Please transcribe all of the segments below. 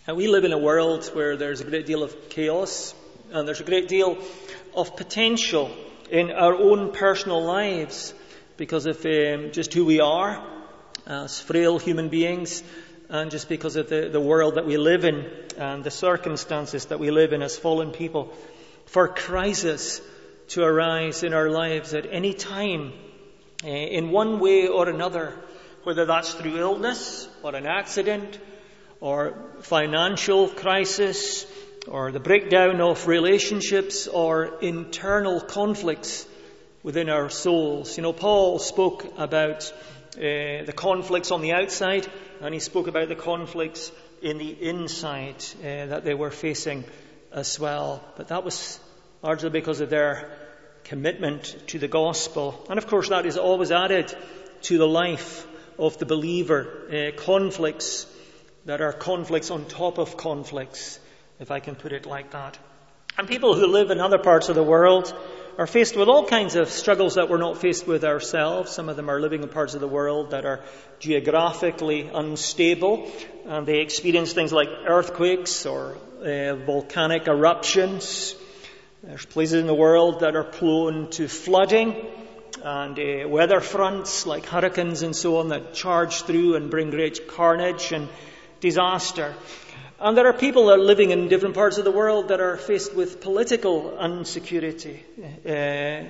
And we live in a world where there's a great deal of chaos and there's a great deal of potential in our own personal lives because of just who we are as frail human beings and just because of the world that we live in and the circumstances that we live in as fallen people. For crisis to arise in our lives at any time in one way or another, whether that's through illness or an accident or financial crisis or the breakdown of relationships or internal conflicts within our souls. Paul spoke about the conflicts on the outside, and he spoke about the conflicts in the inside that they were facing as well. But that was largely because of their commitment to the gospel. And of course that is always added to the life of the believer. Conflicts that are conflicts on top of conflicts, if I can put it like that. And people who live in other parts of the world are faced with all kinds of struggles that we're not faced with ourselves. Some of them are living in parts of the world that are geographically unstable, and they experience things like earthquakes or volcanic eruptions. There's places in the world that are prone to flooding and weather fronts like hurricanes and so on that charge through and bring great carnage and disaster. And there are people that are living in different parts of the world that are faced with political insecurity and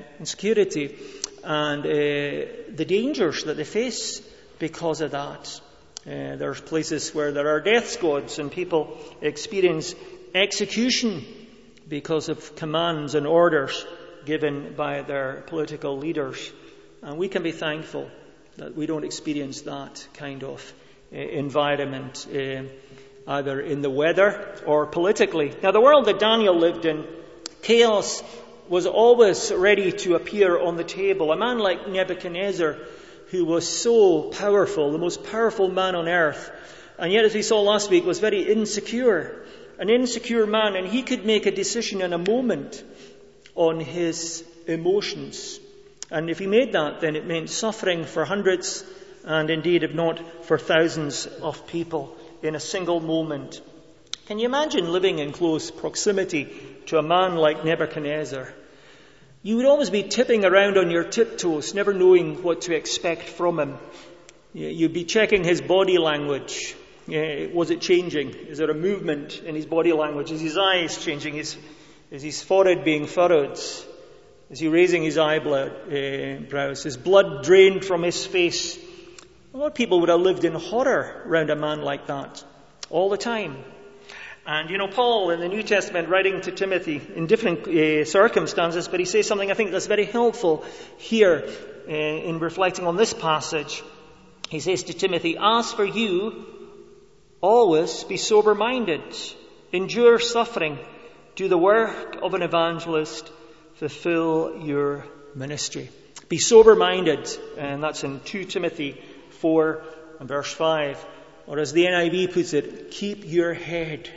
the dangers that they face because of that. There's places where there are death squads and people experience execution because of commands and orders given by their political leaders. And we can be thankful that we don't experience that kind of environment either in the weather or politically. Now, the world that Daniel lived in, chaos was always ready to appear on the table. A man like Nebuchadnezzar, who was so powerful, the most powerful man on earth, and yet, as we saw last week, was very insecure. An insecure man, and he could make a decision in a moment on his emotions. And if he made that, then it meant suffering for hundreds, and indeed, if not, for thousands of people in a single moment. Can you imagine living in close proximity to a man like Nebuchadnezzar? You would always be tipping around on your tiptoes, never knowing what to expect from him. You'd be checking his body language. Was it changing? Is there a movement in his body language? Is his eyes changing? Is his forehead being furrowed? Is he raising his eyebrows? Is blood drained from his face? A lot of people would have lived in horror around a man like that all the time. And Paul in the New Testament writing to Timothy in different circumstances, but he says something I think that's very helpful here in reflecting on this passage. He says to Timothy, "As for you, always be sober-minded, endure suffering, do the work of an evangelist, fulfill your ministry." Be sober-minded, and that's in 2 Timothy 4 and verse 5. Or as the NIV puts it, keep your head,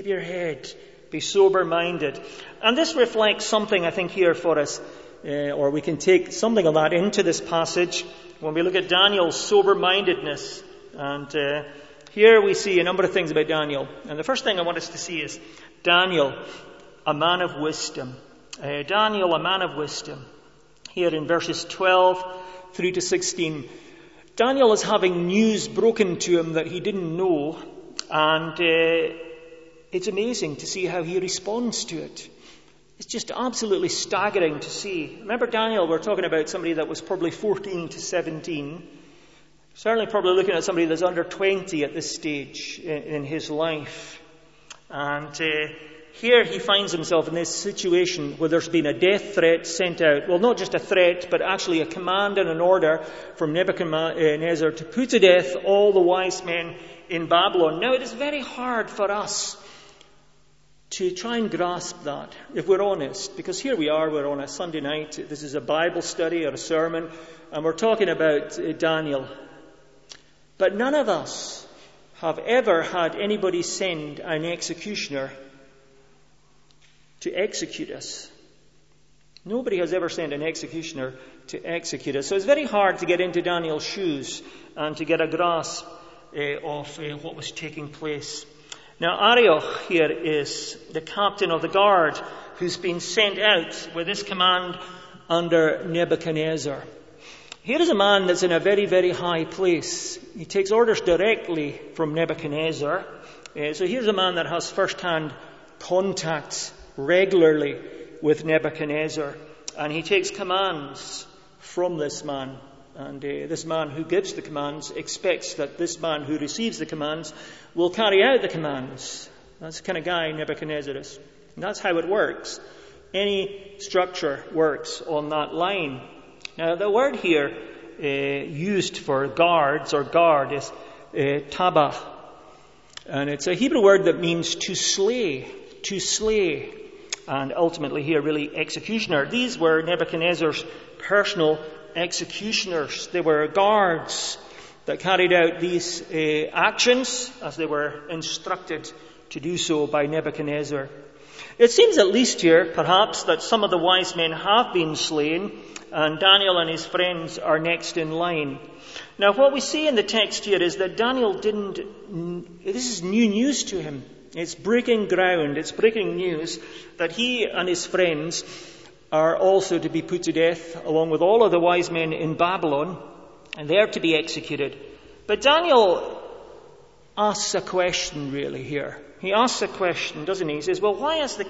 be sober-minded. And this reflects something, I think, here for us, or we can take something of that into this passage when we look at Daniel's sober-mindedness. And here we see a number of things about Daniel. And the first thing I want us to see is Daniel, a man of wisdom. Daniel, a man of wisdom. Here in verses 12 through to 16. Daniel is having news broken to him that he didn't know, and it's amazing to see how he responds to it. It's just absolutely staggering to see. Remember Daniel, we're talking about somebody that was probably 14 to 17. Certainly probably looking at somebody that's under 20 at this stage in his life. And here he finds himself in this situation where there's been a death threat sent out. Well, not just a threat, but actually a command and an order from Nebuchadnezzar to put to death all the wise men in Babylon. Now, it is very hard for us to try and grasp that, if we're honest, because here we're on a Sunday night. This is a Bible study or a sermon, and we're talking about Daniel. But none of us have ever had anybody send an executioner to execute us. Nobody has ever sent an executioner to execute us. So it's very hard to get into Daniel's shoes and to get a grasp of what was taking place. Now, Arioch here is the captain of the guard who's been sent out with this command under Nebuchadnezzar. Here is a man that's in a very, very high place. He takes orders directly from Nebuchadnezzar. So here's a man that has first-hand contact regularly with Nebuchadnezzar. And he takes commands from this man. And this man who gives the commands expects that this man who receives the commands will carry out the commands. That's the kind of guy Nebuchadnezzar is. And that's how it works. Any structure works on that line. Now, the word here used for guards or guard is tabah. And it's a Hebrew word that means to slay, and ultimately here really executioner. These were Nebuchadnezzar's personal executioners. They were guards that carried out these actions as they were instructed to do so by Nebuchadnezzar. It seems at least here, perhaps, that some of the wise men have been slain, and Daniel and his friends are next in line. Now, what we see in the text here is that Daniel this is new news to him. It's breaking ground, it's breaking news that he and his friends are also to be put to death along with all of the wise men in Babylon, and they're to be executed. But Daniel asks a question really here. He asks a question, doesn't he? He says, well, why is the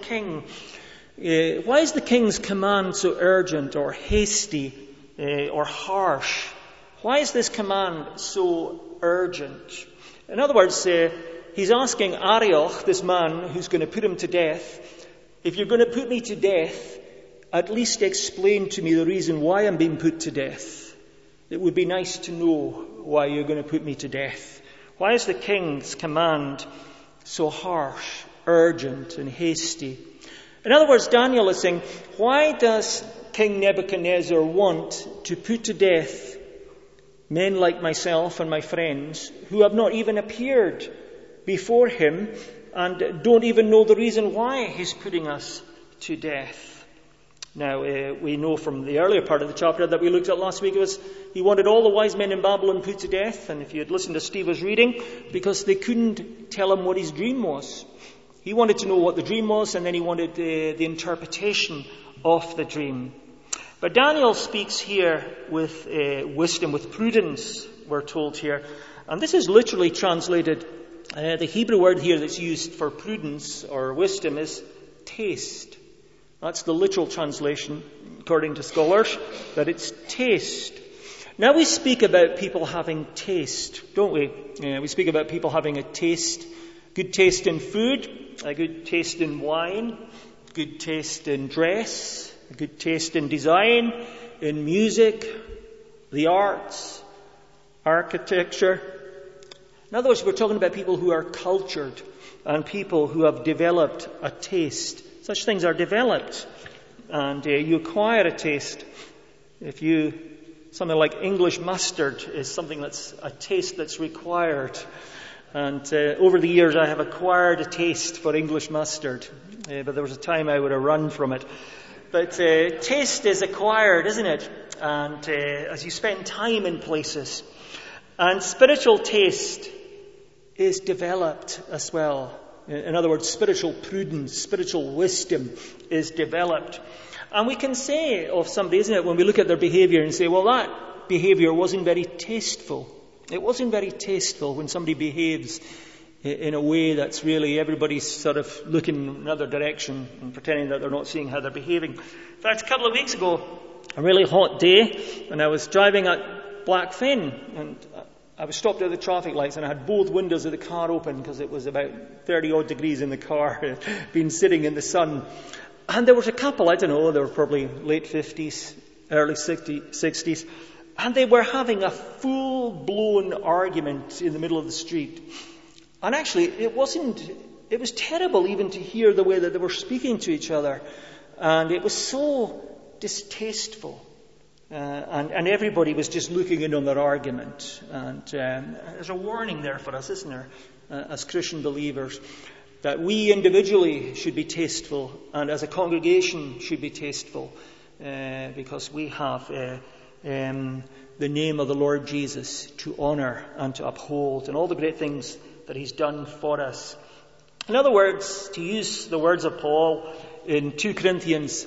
king's command so urgent or hasty or harsh? Why is this command so urgent? In other words, he's asking Arioch, this man who's going to put him to death, if you're going to put me to death, at least explain to me the reason why I'm being put to death. It would be nice to know why you're going to put me to death. Why is the king's command so harsh, urgent, and hasty? In other words, Daniel is saying, why does King Nebuchadnezzar want to put to death men like myself and my friends who have not even appeared before him and don't even know the reason why he's putting us to death? Now, we know from the earlier part of the chapter that we looked at last week, he wanted all the wise men in Babylon put to death. And if you had listened to Steve's reading, because they couldn't tell him what his dream was. He wanted to know what the dream was, and then he wanted the interpretation of the dream. But Daniel speaks here with wisdom, with prudence, we're told here. And this is literally translated, the Hebrew word here that's used for prudence or wisdom is taste. That's the literal translation, according to scholars, that it's taste. Now we speak about people having taste, don't we? We speak about people having a taste, good taste in food, a good taste in wine, good taste in dress, a good taste in design, in music, the arts, architecture. In other words, we're talking about people who are cultured and people who have developed a taste. Such things are developed, and you acquire a taste. Something like English mustard is something that's a taste that's required. And over the years I have acquired a taste for English mustard, but there was a time I would have run from it. But taste is acquired, isn't it? And as you spend time in places. And spiritual taste is developed as well. In other words, spiritual prudence, spiritual wisdom is developed. And we can say of somebody, isn't it, when we look at their behavior and say, well, that behavior wasn't very tasteful. It wasn't very tasteful when somebody behaves in a way that's really everybody's sort of looking in another direction and pretending that they're not seeing how they're behaving. In fact, a couple of weeks ago, a really hot day, and I was driving at Blackfin, and I was stopped at the traffic lights, and I had both windows of the car open because it was about 30 odd degrees in the car, been sitting in the sun. And there was a couple, I don't know, they were probably late 50s, early 60s, and they were having a full-blown argument in the middle of the street. And actually, it was terrible even to hear the way that they were speaking to each other. And it was so distasteful. And everybody was just looking in on their argument. And there's a warning there for us, isn't there, as Christian believers, that we individually should be tasteful, and as a congregation should be tasteful, because we have the name of the Lord Jesus to honour and to uphold, and all the great things that He's done for us In other words, to use the words of Paul in 2 Corinthians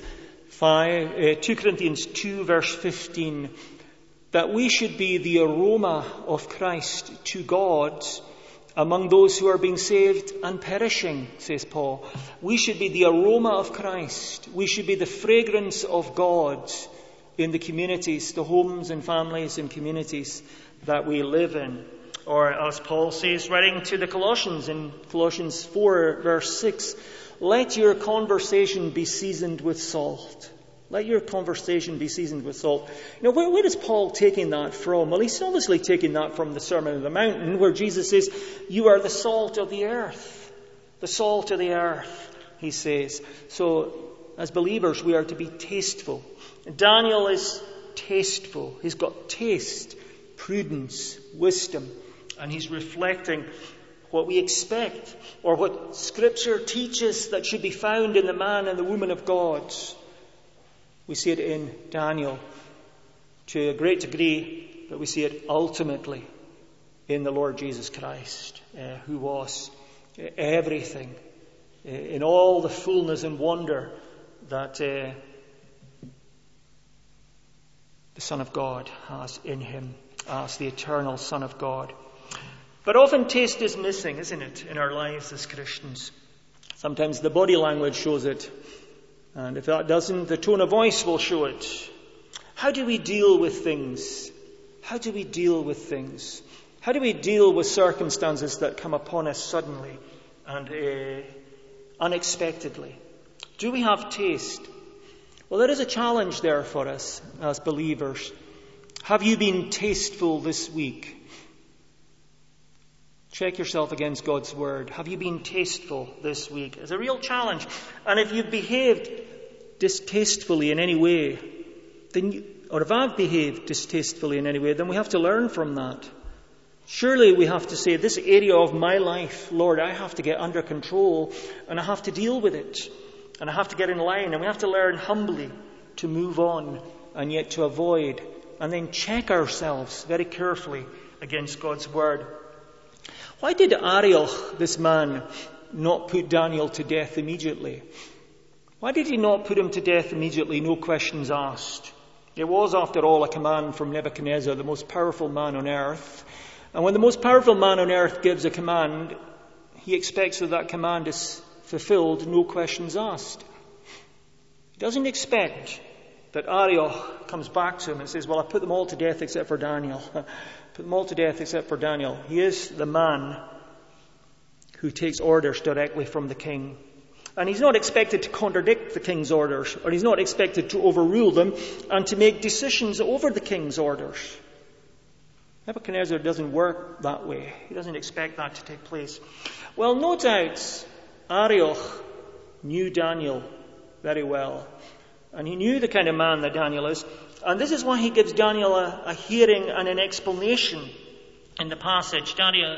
2 verse 15, that we should be the aroma of Christ to God among those who are being saved and perishing, says Paul. We should be the aroma of Christ. We should be the fragrance of God in the communities, the homes and families and communities that we live in. Or as Paul says, writing to the Colossians in Colossians 4 verse 6, let your conversation be seasoned with salt. Let your conversation be seasoned with salt. You know, where is Paul taking that from? Well, he's obviously taking that from the Sermon on the Mountain, where Jesus says, you are the salt of the earth. The salt of the earth, he says. So, as believers, we are to be tasteful. Daniel is tasteful. He's got taste, prudence, wisdom, and he's reflecting what we expect, or what Scripture teaches that should be found in the man and the woman of God. We see it in Daniel to a great degree, but we see it ultimately in the Lord Jesus Christ, who was everything, in all the fullness and wonder that the Son of God has in him, as the eternal Son of God. But often taste is missing, isn't it, in our lives as Christians? Sometimes the body language shows it. And if that doesn't, the tone of voice will show it. How do we deal with things? How do we deal with things? How do we deal with circumstances that come upon us suddenly and unexpectedly? Do we have taste? Well, there is a challenge there for us as believers. Have you been tasteful this week? Check yourself against God's word. Have you been tasteful this week? It's a real challenge. And if you've behaved distastefully in any way, or if I've behaved distastefully in any way, then we have to learn from that. Surely we have to say, this area of my life, Lord, I have to get under control, and I have to deal with it, and I have to get in line, and we have to learn humbly to move on, and yet to avoid, and then check ourselves very carefully against God's word. Why did Arioch, this man, not put Daniel to death immediately? Why did he not put him to death immediately, no questions asked? It was, after all, a command from Nebuchadnezzar, the most powerful man on earth. And when the most powerful man on earth gives a command, he expects that command is fulfilled, no questions asked. He doesn't expect that Arioch comes back to him and says, well, I put them all to death except for Daniel. Put them all to death except for Daniel. He is the man who takes orders directly from the king. And he's not expected to contradict the king's orders, or he's not expected to overrule them and to make decisions over the king's orders. Nebuchadnezzar doesn't work that way. He doesn't expect that to take place. Well, no doubt Arioch knew Daniel very well. And he knew the kind of man that Daniel is. And this is why he gives Daniel a hearing and an explanation in the passage.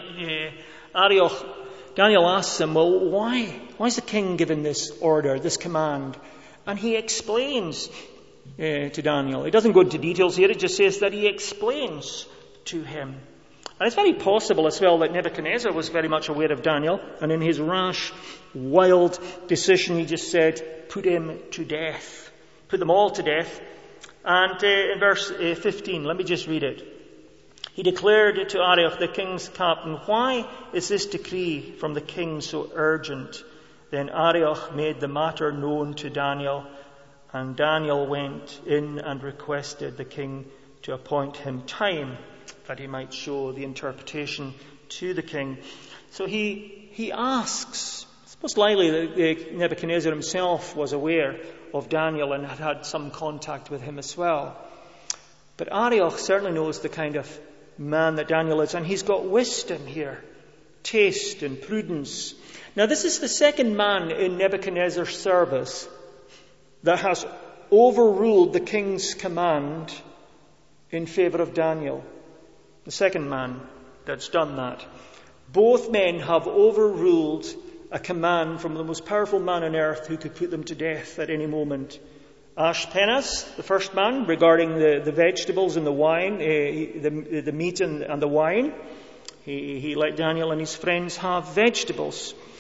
Daniel asks him, well, why is the king given this order, this command? And he explains to Daniel. He doesn't go into details here. It just says that he explains to him. And it's very possible as well that Nebuchadnezzar was very much aware of Daniel. And in his rash, wild decision, he just said, put him to death. Put them all to death. And in verse 15, let me just read it. He declared to Arioch, the king's captain, why is this decree from the king so urgent? Then Arioch made the matter known to Daniel, and Daniel went in and requested the king to appoint him time that he might show the interpretation to the king. So he asks. It's most likely that Nebuchadnezzar himself was aware of Daniel and had had some contact with him as well. But Arioch certainly knows the kind of man that Daniel is, and he's got wisdom here, taste and prudence. Now, this is the second man in Nebuchadnezzar's service that has overruled the king's command in favor of Daniel. The second man that's done that. Both men have overruled a command from the most powerful man on earth who could put them to death at any moment. Ashpenaz, the first man, regarding the vegetables and the wine, the meat and the wine. He let Daniel and his friends have vegetables.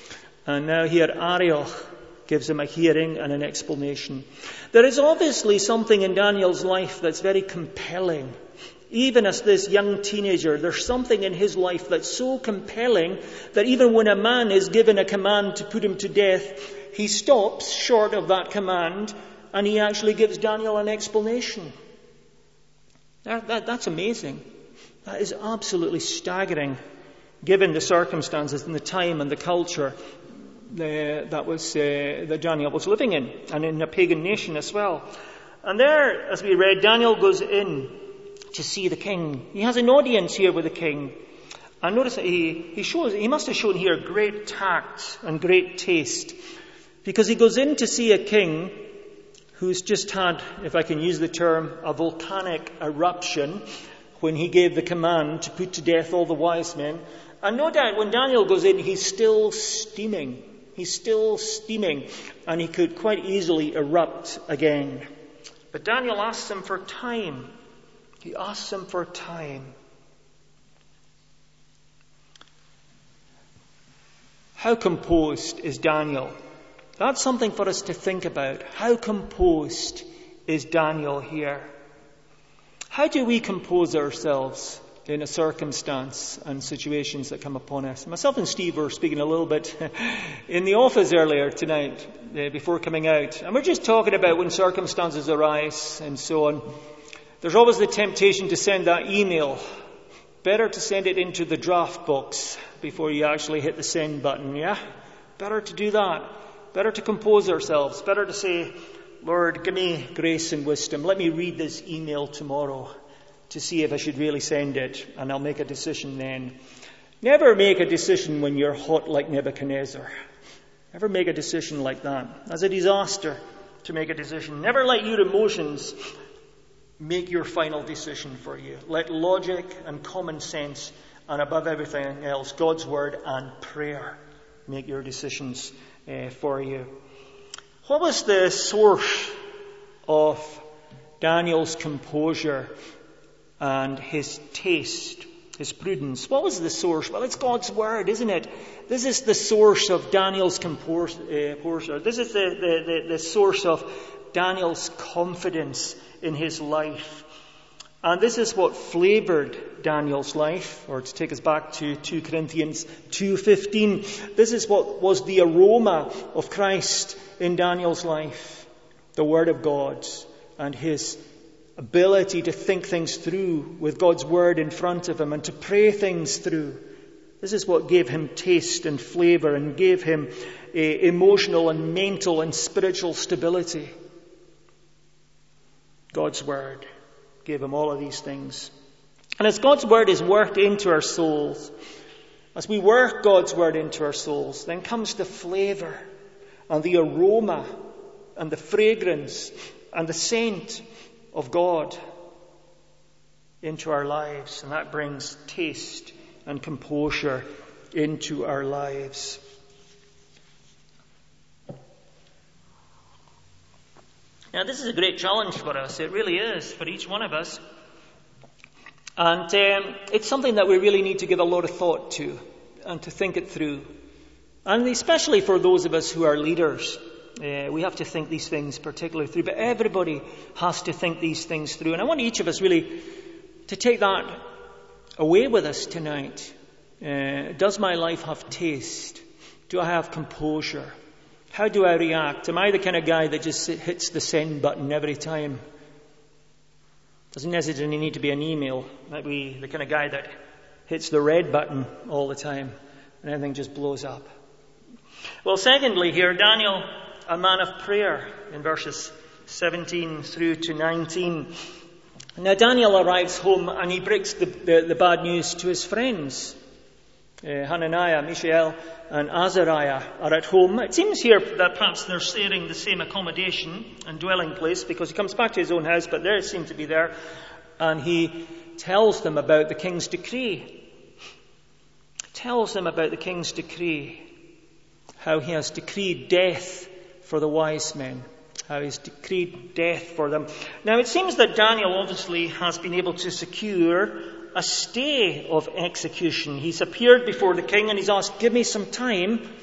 And now here Arioch gives him a hearing and an explanation. There is obviously something in Daniel's life that's very compelling. Even as this young teenager, there's something in his life that's so compelling that even when a man is given a command to put him to death, he stops short of that command and he actually gives Daniel an explanation. That's amazing. That is absolutely staggering, given the circumstances and the time and the culture that Daniel was living in, and in a pagan nation as well. And there, as we read, Daniel goes in to see the king. He has an audience here with the king. And notice that he must have shown here great tact and great taste, because he goes in to see a king who's just had, if I can use the term, a volcanic eruption when he gave the command to put to death all the wise men. And no doubt when Daniel goes in, he's still steaming. He's still steaming, and he could quite easily erupt again. But Daniel asks him for time. He asks him for time. How composed is Daniel? That's something for us to think about. How composed is Daniel here? How do we compose ourselves in a circumstance and situations that come upon us? Myself and Steve were speaking a little bit in the office earlier tonight before coming out. And we're just talking about when circumstances arise and so on. There's always the temptation to send that email. Better to send it into the draft box before you actually hit the send button, yeah? Better to do that. Better to compose ourselves. Better to say, Lord, give me grace and wisdom. Let me read this email tomorrow to see if I should really send it, and I'll make a decision then. Never make a decision when you're hot like Nebuchadnezzar. Never make a decision like that. That's a disaster to make a decision. Never let your emotions make your final decision for you. Let logic and common sense, and above everything else, God's word and prayer make your decisions for you. What was the source of Daniel's composure and his taste, his prudence? What was the source? Well, it's God's word, isn't it? This is the source of Daniel's composure. This is the source of Daniel's confidence in his life. And this is what flavored Daniel's life, or to take us back to 2 Corinthians 2:15. This is what was the aroma of Christ in Daniel's life. The Word of God and his ability to think things through with God's Word in front of him and to pray things through. This is what gave him taste and flavor and gave him emotional and mental and spiritual stability. God's Word gave him all of these things. And as God's Word is worked into our souls, as we work God's Word into our souls, then comes the flavor and the aroma and the fragrance and the scent of God into our lives. And that brings taste and composure into our lives. Now, this is a great challenge for us. It really is, for each one of us. And it's something that we really need to give a lot of thought to and to think it through. And especially for those of us who are leaders, we have to think these things particularly through. But everybody has to think these things through. And I want each of us really to take that away with us tonight. Does my life have taste? Do I have composure? How do I react? Am I the kind of guy that just hits the send button every time? Doesn't necessarily need to be an email. Might be the kind of guy that hits the red button all the time and everything just blows up. Well, secondly here, Daniel, a man of prayer, in verses 17 through to 19. Now Daniel arrives home and he breaks the bad news to his friends. Hananiah, Mishael and Azariah are at home. It seems here that perhaps they're sharing the same accommodation and dwelling place, because he comes back to his own house, but they seem to be there. And he tells them about the king's decree. Tells them about the king's decree. How he has decreed death for the wise men. How he's decreed death for them. Now it seems that Daniel obviously has been able to secure a stay of execution. He's appeared before the king and he's asked, give me some time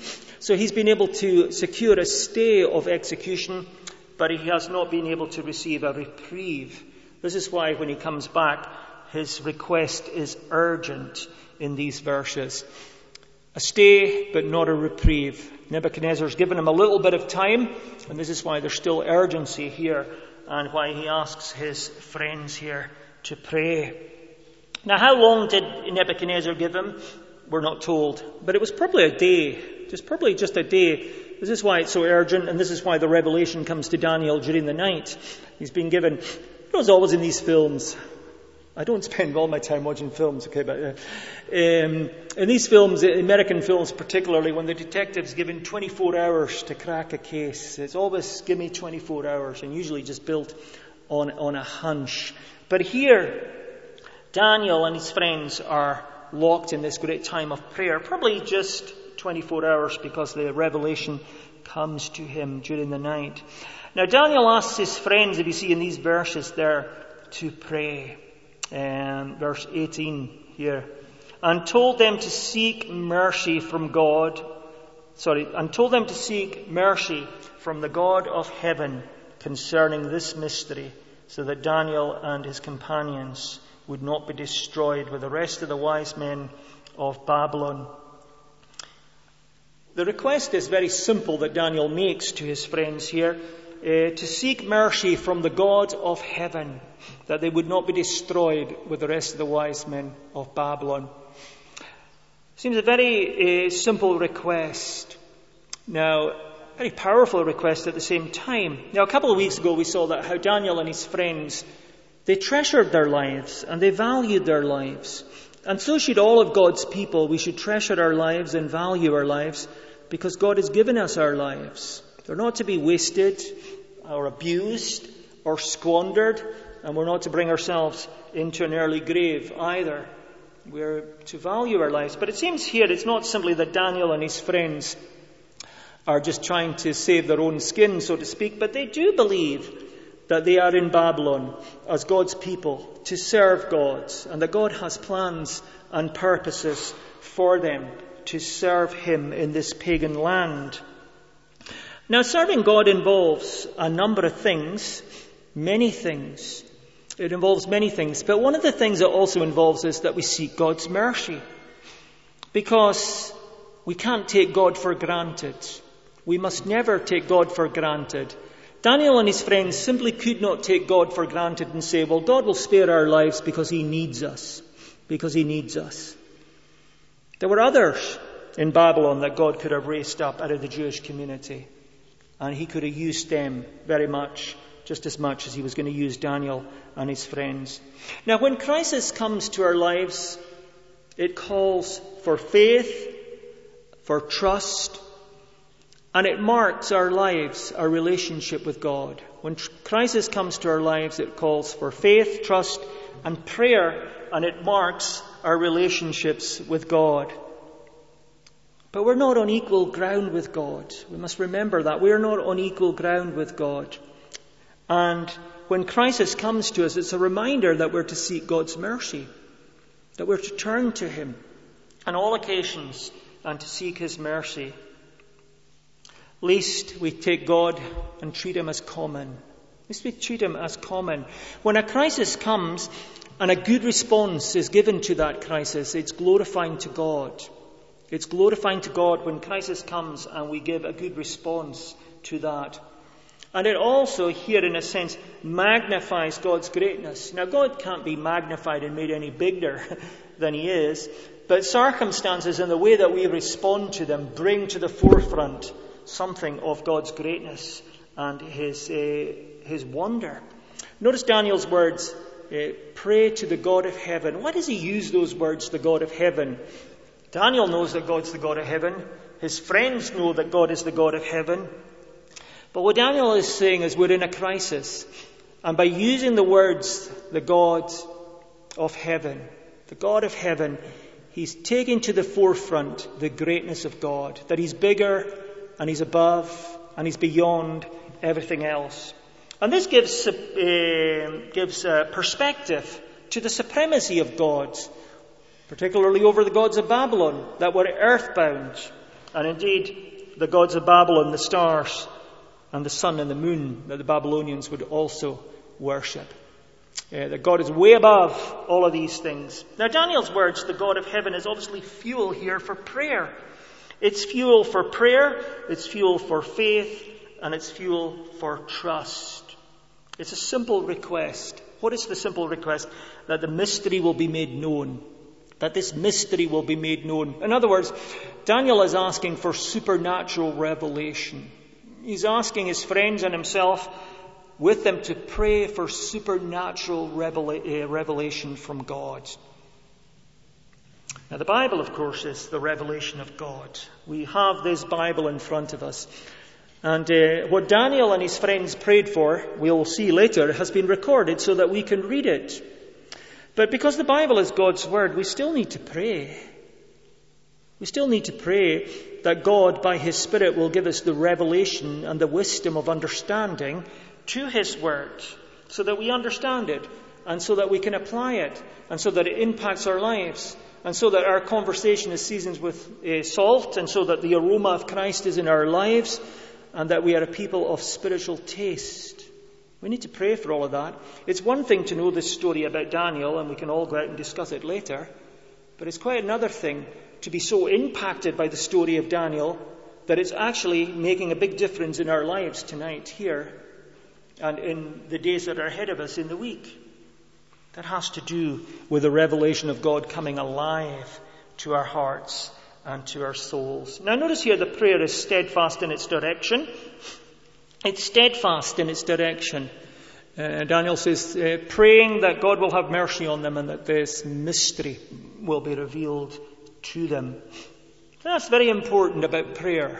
So he's been able to secure a stay of execution, but he has not been able to receive a reprieve. This is why when he comes back, his request is urgent in these verses. A stay, but not a reprieve. Nebuchadnezzar's given him a little bit of time, and this is why there's still urgency here, and why he asks his friends here to pray. Now, how long did Nebuchadnezzar give him? We're not told, but it was probably a day, just a day. This is why it's so urgent, and this is why the revelation comes to Daniel during the night. He's been given, as always in these films, I don't spend all my time watching films, okay, but in these films, American films particularly, when the detective's given 24 hours to crack a case, it's always give me 24 hours, and usually just built on a hunch. But here, Daniel and his friends are locked in this great time of prayer, probably just 24 hours because the revelation comes to him during the night. Now, Daniel asks his friends, if you see in these verses there, to pray. Verse 18 here. And told them to seek mercy from the God of heaven concerning this mystery, so that Daniel and his companions would not be destroyed with the rest of the wise men of Babylon. The request is very simple that Daniel makes to his friends here, to seek mercy from the God of heaven, that they would not be destroyed with the rest of the wise men of Babylon. Seems a very simple request. Now, very powerful request at the same time. Now, a couple of weeks ago we saw that how Daniel and his friends, they treasured their lives and they valued their lives. And so should all of God's people. We should treasure our lives and value our lives because God has given us our lives. They're not to be wasted or abused or squandered, and we're not to bring ourselves into an early grave either. We're to value our lives. But it seems here it's not simply that Daniel and his friends are just trying to save their own skin, so to speak, but they do believe that they are in Babylon as God's people to serve God, and that God has plans and purposes for them to serve him in this pagan land. Now, serving God involves a number of things, many things. It involves many things, but one of the things it also involves is that we seek God's mercy, because we can't take God for granted. We must never take God for granted. Daniel and his friends simply could not take God for granted and say, well, God will spare our lives because he needs us. There were others in Babylon that God could have raised up out of the Jewish community, and he could have used them very much, just as much as he was going to use Daniel and his friends. Now, when crisis comes to our lives, it calls for faith, for trust, and it marks our lives, our relationship with God. When crisis comes to our lives, it calls for faith, trust, and prayer, and it marks our relationships with God. But we're not on equal ground with God. We must remember that. We're not on equal ground with God. And when crisis comes to us, it's a reminder that we're to seek God's mercy, that we're to turn to him on all occasions and to seek his mercy. Least we take God and treat him as common. Least we treat him as common. When a crisis comes and a good response is given to that crisis, it's glorifying to God. It's glorifying to God when crisis comes and we give a good response to that. And it also, here in a sense, magnifies God's greatness. Now, God can't be magnified and made any bigger than he is, but circumstances and the way that we respond to them bring to the forefront something of God's greatness and his wonder. Notice Daniel's words, pray to the God of heaven. Why does he use those words, the God of heaven? Daniel knows that God's the God of heaven. His friends know that God is the God of heaven. But what Daniel is saying is we're in a crisis. And by using the words, the God of heaven, he's taking to the forefront the greatness of God, that he's bigger and he's above and he's beyond everything else. And this gives perspective to the supremacy of God, particularly over the gods of Babylon that were earthbound. And indeed, the gods of Babylon, the stars, and the sun and the moon that the Babylonians would also worship. That God is way above all of these things. Now, Daniel's words, the God of heaven, is obviously fuel here for prayer. It's fuel for prayer, it's fuel for faith, and it's fuel for trust. It's a simple request. What is the simple request? That the mystery will be made known. That this mystery will be made known. In other words, Daniel is asking for supernatural revelation. He's asking his friends and himself with them to pray for supernatural revelation from God. Now, the Bible, of course, is the revelation of God. We have this Bible in front of us. And what Daniel and his friends prayed for, we'll see later, has been recorded so that we can read it. But because the Bible is God's Word, we still need to pray. We still need to pray that God, by His Spirit, will give us the revelation and the wisdom of understanding to His Word, so that we understand it, and so that we can apply it, and so that it impacts our lives, and so that our conversation is seasoned with salt, and so that the aroma of Christ is in our lives, and that we are a people of spiritual taste. We need to pray for all of that. It's one thing to know this story about Daniel, and we can all go out and discuss it later, but it's quite another thing to be so impacted by the story of Daniel that it's actually making a big difference in our lives tonight here and in the days that are ahead of us in the week. That has to do with the revelation of God coming alive to our hearts and to our souls. Now notice here the prayer is steadfast in its direction. It's steadfast in its direction. Daniel says, praying that God will have mercy on them and that this mystery will be revealed to them. That's very important about prayer.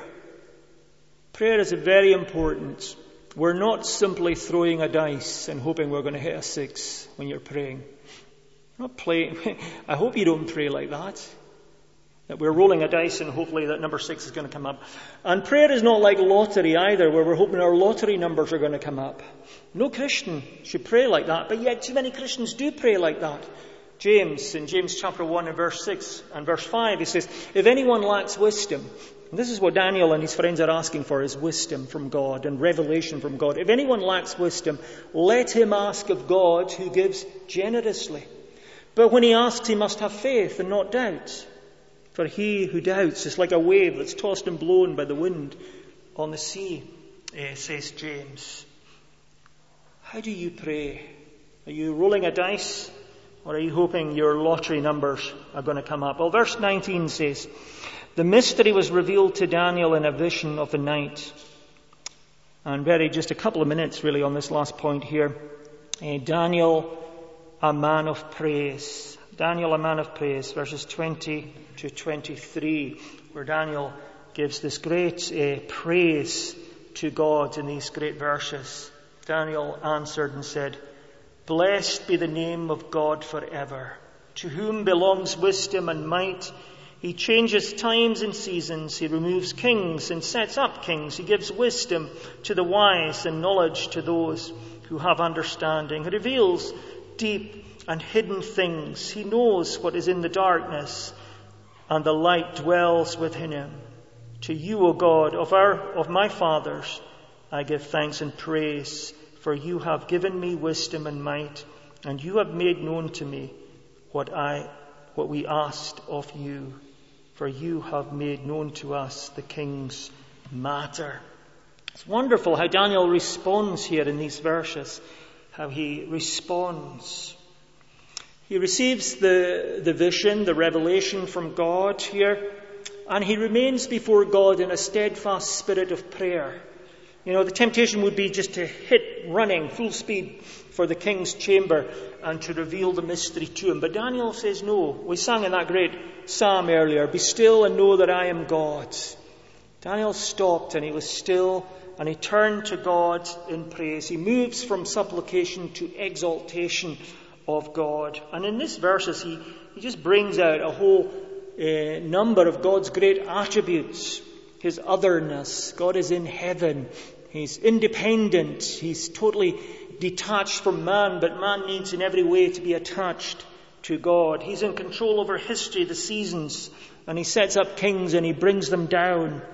Prayer is very important. We're not simply throwing a dice and hoping we're going to hit a 6 when you're praying. Not playing. I hope you don't pray like that. That we're rolling a dice and hopefully that number 6 is going to come up. And prayer is not like lottery either, where we're hoping our lottery numbers are going to come up. No Christian should pray like that, but yet too many Christians do pray like that. James, in James chapter 1 and verse 6 and verse 5, he says, if anyone lacks wisdom, and this is what Daniel and his friends are asking for, is wisdom from God and revelation from God. If anyone lacks wisdom, let him ask of God who gives generously. But when he asks, he must have faith and not doubt. For he who doubts is like a wave that's tossed and blown by the wind on the sea, says James. How do you pray? Are you rolling a dice? Or are you hoping your lottery numbers are going to come up? Well, verse 19 says, the mystery was revealed to Daniel in a vision of the night. And just a couple of minutes really on this last point here. Daniel, a man of praise. Daniel, a man of praise, verses 20 to 23, where Daniel gives this great praise to God in these great verses. Daniel answered and said, blessed be the name of God forever, to whom belongs wisdom and might. He changes times and seasons. He removes kings and sets up kings. He gives wisdom to the wise and knowledge to those who have understanding. He reveals deep and hidden things. He knows what is in the darkness, and the light dwells within him. To you, O God, of my fathers, I give thanks and praise, for you have given me wisdom and might, and you have made known to me what we asked of you. For you have made known to us the king's matter. It's wonderful how Daniel responds here in these verses, how he responds. He receives the vision, the revelation from God here, and he remains before God in a steadfast spirit of prayer. You know, the temptation would be just to hit running full speed for the king's chamber and to reveal the mystery to him. But Daniel says no. We sang in that great psalm earlier, be still and know that I am God. Daniel stopped and he was still and he turned to God in praise. He moves from supplication to exaltation of God. And in these verses, he just brings out a whole number of God's great attributes. His otherness. God is in heaven. He's independent. He's totally detached from man, but man needs in every way to be attached to God. He's in control over history, the seasons, and he sets up kings and he brings them down.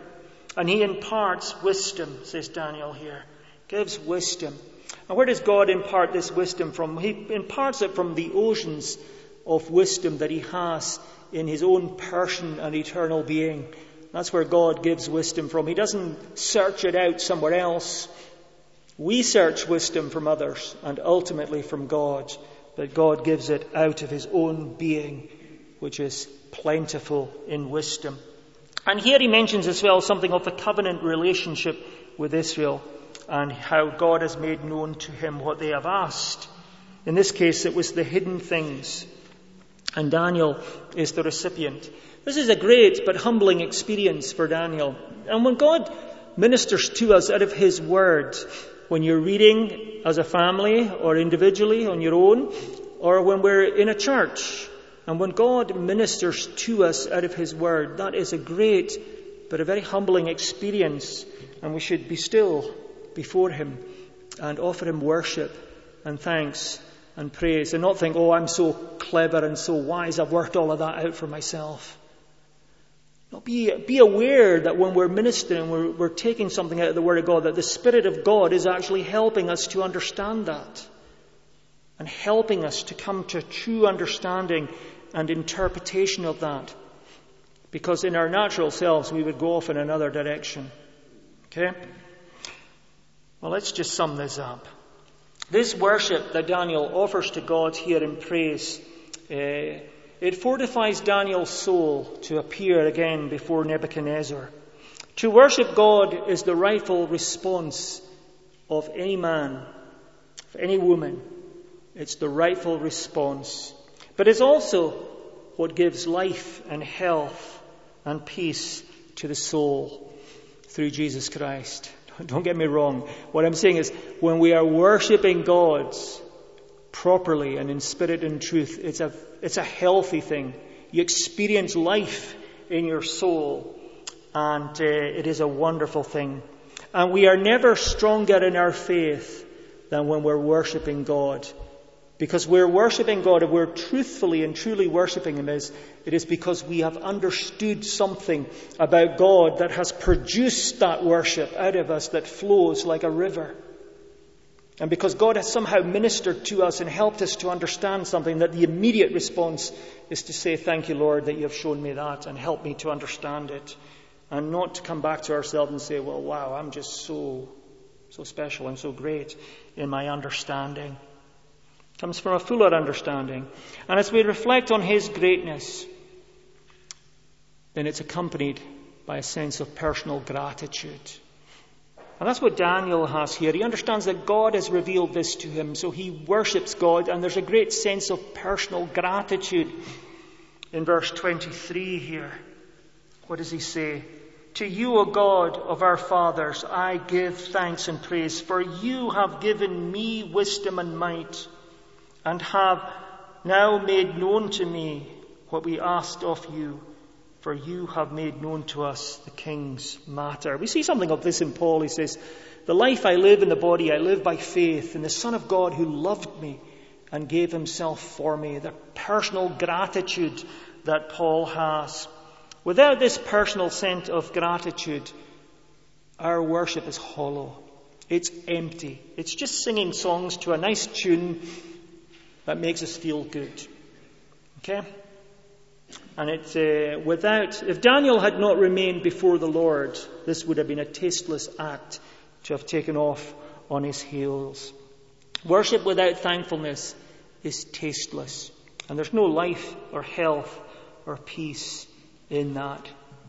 And he imparts wisdom, says Daniel here. Gives wisdom. And where does God impart this wisdom from? He imparts it from the oceans of wisdom that he has in his own person and eternal being. That's where God gives wisdom from. He doesn't search it out somewhere else. We search wisdom from others and ultimately from God. But God gives it out of his own being, which is plentiful in wisdom. And here he mentions as well something of the covenant relationship with Israel and how God has made known to him what they have asked. In this case, it was the hidden things. And Daniel is the recipient. This is a great but humbling experience for Daniel. And when God ministers to us out of his word, when you're reading as a family or individually on your own, or when we're in a church, and when God ministers to us out of his word, that is a great but a very humbling experience. And we should be still before him and offer him worship and thanks and praise, and not think, oh, I'm so clever and so wise, I've worked all of that out for myself. No, be aware that when we're ministering, we're taking something out of the Word of God, that the Spirit of God is actually helping us to understand that and helping us to come to true understanding and interpretation of that. Because in our natural selves, we would go off in another direction. Okay? Well, let's just sum this up. This worship that Daniel offers to God here in praise, it fortifies Daniel's soul to appear again before Nebuchadnezzar. To worship God is the rightful response of any man, of any woman. It's the rightful response. But it's also what gives life and health and peace to the soul through Jesus Christ. Don't get me wrong. What I'm saying is, when we are worshipping God properly and in spirit and truth, it's a healthy thing. You experience life in your soul, and it is a wonderful thing. And we are never stronger in our faith than when we're worshipping God. Because we're worshipping God, if we're truthfully and truly worshipping him, it is because we have understood something about God that has produced that worship out of us that flows like a river. And because God has somehow ministered to us and helped us to understand something, that the immediate response is to say, thank you, Lord, that you have shown me that and helped me to understand it. And not to come back to ourselves and say, well, wow, I'm just so special and so great in my understanding. It comes from a fuller understanding. And as we reflect on his greatness, then it's accompanied by a sense of personal gratitude. And that's what Daniel has here. He understands that God has revealed this to him, so he worships God, and there's a great sense of personal gratitude. In verse 23 here, what does he say? To you, O God of our fathers, I give thanks and praise, for you have given me wisdom and might, and have now made known to me what we asked of you, for you have made known to us the king's matter. We see something of this in Paul. He says, the life I live in the body, I live by faith in the Son of God who loved me and gave himself for me. The personal gratitude that Paul has. Without this personal sense of gratitude, our worship is hollow. It's empty. It's just singing songs to a nice tune that makes us feel good. Okay? And if Daniel had not remained before the Lord, this would have been a tasteless act to have taken off on his heels. Worship without thankfulness is tasteless. And there's no life or health or peace in that.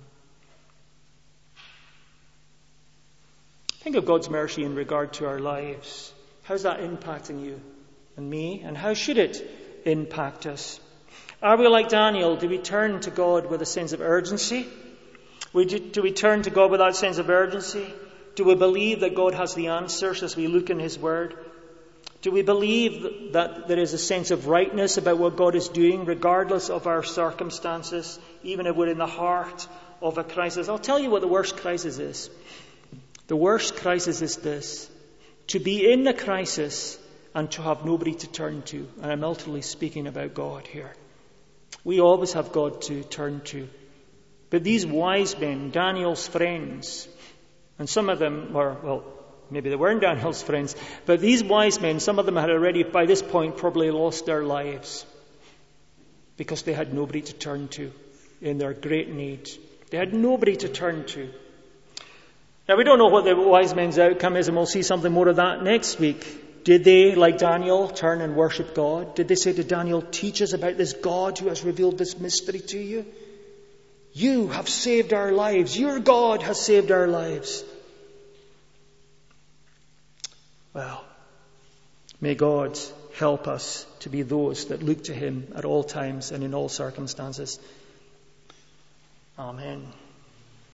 Think of God's mercy in regard to our lives. How's that impacting you and me? And how should it impact us? Are we like Daniel? Do we turn to God with a sense of urgency? Do we turn to God with that sense of urgency? Do we believe that God has the answers as we look in his word? Do we believe that there is a sense of rightness about what God is doing, regardless of our circumstances, even if we're in the heart of a crisis? I'll tell you what the worst crisis is. The worst crisis is this: to be in the crisis and to have nobody to turn to. And I'm ultimately speaking about God here. We always have God to turn to. But these wise men, Daniel's friends, and some of them were, well, maybe they weren't Daniel's friends, but these wise men, some of them had already by this point probably lost their lives because they had nobody to turn to in their great need. They had nobody to turn to. Now, we don't know what the wise men's outcome is, and we'll see something more of that next week. Did they, like Daniel, turn and worship God? Did they say to Daniel, teach us about this God who has revealed this mystery to you? You have saved our lives. Your God has saved our lives. Well, may God help us to be those that look to him at all times and in all circumstances. Amen.